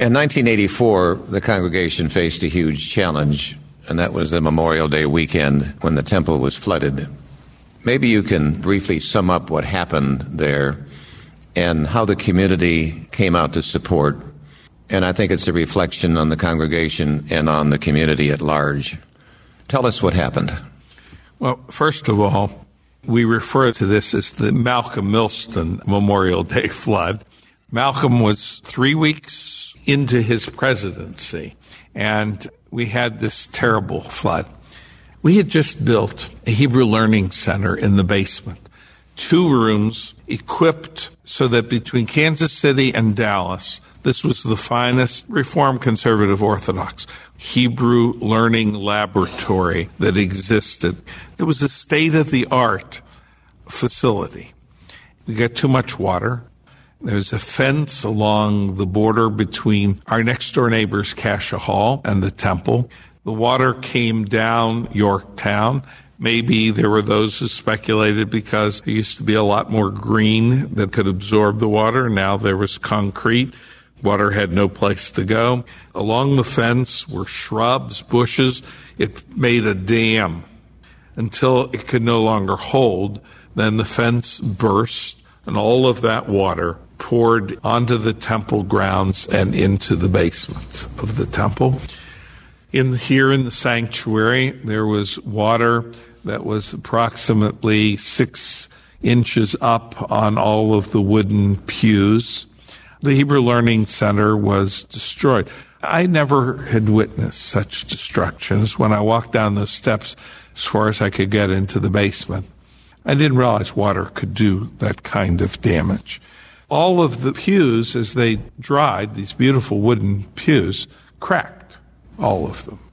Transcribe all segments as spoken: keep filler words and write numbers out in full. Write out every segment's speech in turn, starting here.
In nineteen eighty-four, the congregation faced a huge challenge, and that was the Memorial Day weekend when the temple was flooded. Maybe you can briefly sum up what happened there and how the community came out to support. And I think it's a reflection on the congregation and on the community at large. Tell us what happened. Well, first of all, we refer to this as the Malcolm Millston Memorial Day flood. Malcolm was three weeks into his presidency, and we had this terrible flood. We had just built a Hebrew Learning Center in the basement, two rooms equipped so that between Kansas City and Dallas, this was the finest Reformed Conservative Orthodox Hebrew learning laboratory that existed. It was a state-of-the-art facility. We got too much water. There's a fence along the border between our next-door neighbors, Cascia Hall, and the temple. The water came down Yorktown. Maybe there were those who speculated because there used to be a lot more green that could absorb the water. Now there was concrete. Water had no place to go. Along the fence were shrubs, bushes. It made a dam until it could no longer hold. Then the fence burst, and all of that water poured onto the temple grounds and into the basement of the temple. In here in the sanctuary, there was water that was approximately six inches up on all of the wooden pews. The Hebrew Learning Center was destroyed. I never had witnessed such destruction as when I walked down those steps as far as I could get into the basement. I didn't realize water could do that kind of damage. All of the pews, as they dried, these beautiful wooden pews, cracked, all of them.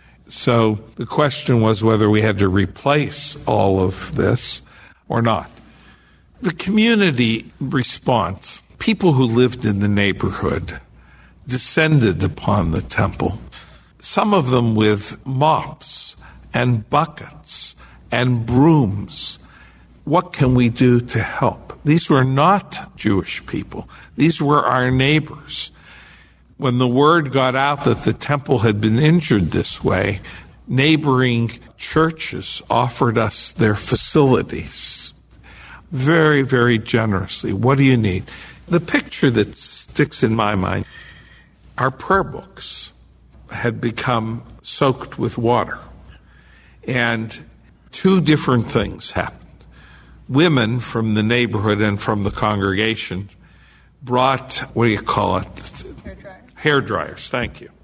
So the question was whether we had to replace all of this or not. The community response, people who lived in the neighborhood, descended upon the temple, some of them with mops and buckets and brooms. What can we do to help? These were not Jewish people. These were our neighbors. When the word got out that the temple had been injured this way, neighboring churches offered us their facilities very, very generously. What do you need? The picture that sticks in my mind, our prayer books had become soaked with water. And two different things happened. Women from the neighborhood and from the congregation brought, what do you call it? Hair dryers. Hair dryers, thank you,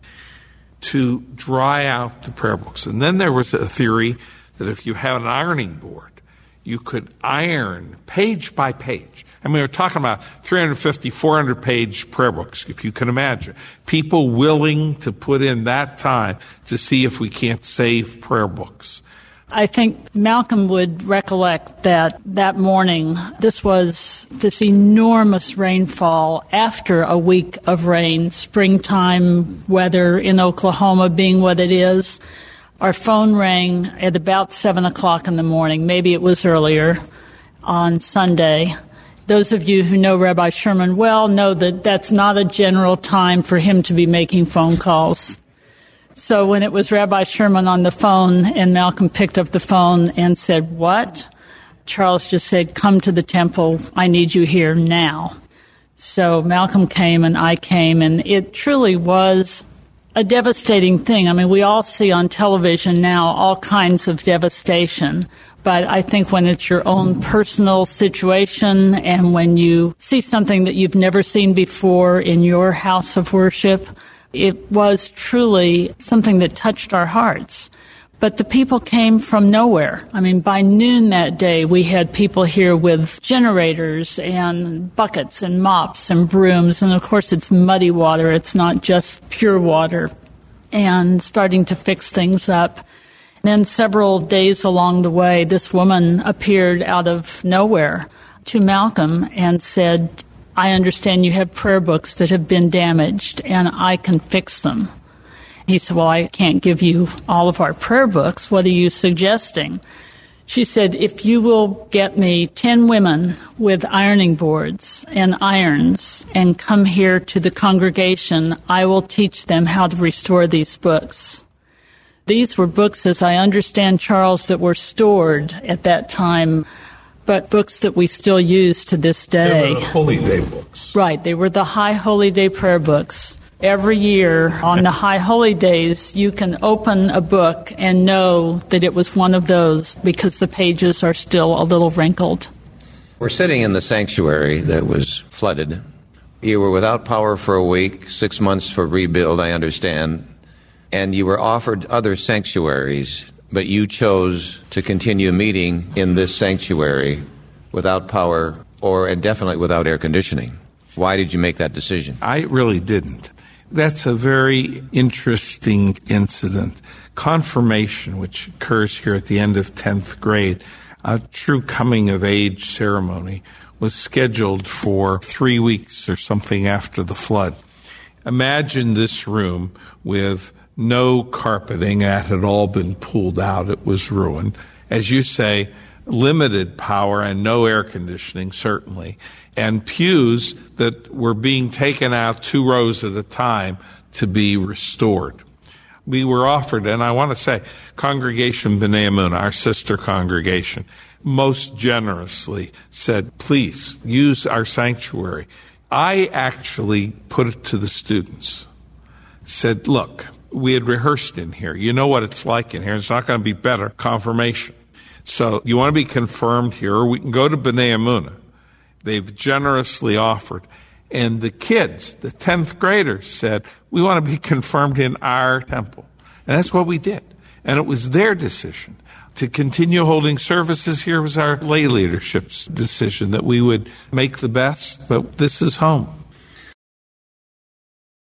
to dry out the prayer books. And then there was a theory that if you had an ironing board, you could iron page by page. I mean, we're talking about three hundred fifty, four hundred page prayer books, if you can imagine. People willing to put in that time to see if we can't save prayer books. I think Malcolm would recollect that that morning, this was this enormous rainfall after a week of rain, springtime weather in Oklahoma being what it is. Our phone rang at about seven o'clock in the morning. Maybe it was earlier on Sunday. Those of you who know Rabbi Sherman well know that that's not a general time for him to be making phone calls. So when it was Rabbi Sherman on the phone and Malcolm picked up the phone and said, "What?" Charles just said, "Come to the temple. I need you here now." So Malcolm came and I came, and it truly was a devastating thing. I mean, we all see on television now all kinds of devastation. But I think when it's your own personal situation and when you see something that you've never seen before in your house of worship, it was truly something that touched our hearts. But the people came from nowhere. I mean, by noon that day, we had people here with generators and buckets and mops and brooms. And, of course, it's muddy water. It's not just pure water. And starting to fix things up. And then several days along the way, this woman appeared out of nowhere to Malcolm and said, "I understand you have prayer books that have been damaged, and I can fix them." He said, "Well, I can't give you all of our prayer books. What are you suggesting?" She said, if you will get me ten women with ironing boards and irons and come here to the congregation, I will teach them how to restore these books. These were books, as I understand, Charles, that were stored at that time, but books that we still use to this day. They were the Holy Day books. Right. They were the High Holy Day prayer books. Every year on the High Holy Days, you can open a book and know that it was one of those because the pages are still a little wrinkled. We're sitting in the sanctuary that was flooded. You were without power for a week, six months for rebuild, I understand, and you were offered other sanctuaries, but you chose to continue meeting in this sanctuary without power or and definitely without air conditioning. Why did you make that decision? I really didn't. That's a very interesting incident. Confirmation, which occurs here at the end of tenth grade, a true coming-of-age ceremony, was scheduled for three weeks or something after the flood. Imagine this room with no carpeting. That had all been pulled out. It was ruined. As you say, limited power and no air conditioning, certainly, and pews that were being taken out two rows at a time to be restored. We were offered, and I want to say, Congregation B'nai Emunah, our sister congregation, most generously said, please, use our sanctuary. I actually put it to the students, said, look, we had rehearsed in here. You know what it's like in here. It's not going to be better. Confirmation. So you want to be confirmed here, or we can go to B'nai Emunah. They've generously offered. And the kids, the tenth graders, said, we want to be confirmed in our temple. And that's what we did. And it was their decision. To continue holding services here was our lay leadership's decision that we would make the best, but this is home.